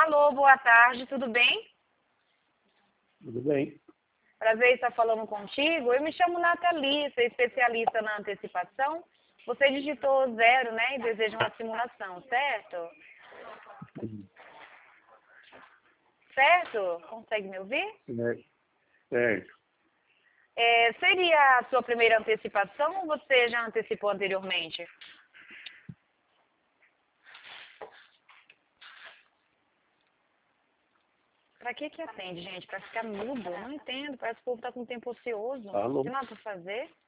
Alô, boa tarde, tudo bem? Tudo bem. Prazer estar falando contigo. Eu me chamo Nathalie, sou especialista na antecipação. Você digitou 0, né, e deseja uma simulação, certo? Certo? Consegue me ouvir? Certo. Seria a sua primeira antecipação ou você já antecipou anteriormente? Pra que atende, gente? Pra ficar mudo? Não entendo. Parece que o povo tá com tempo ocioso. Alô? Tem nada pra fazer.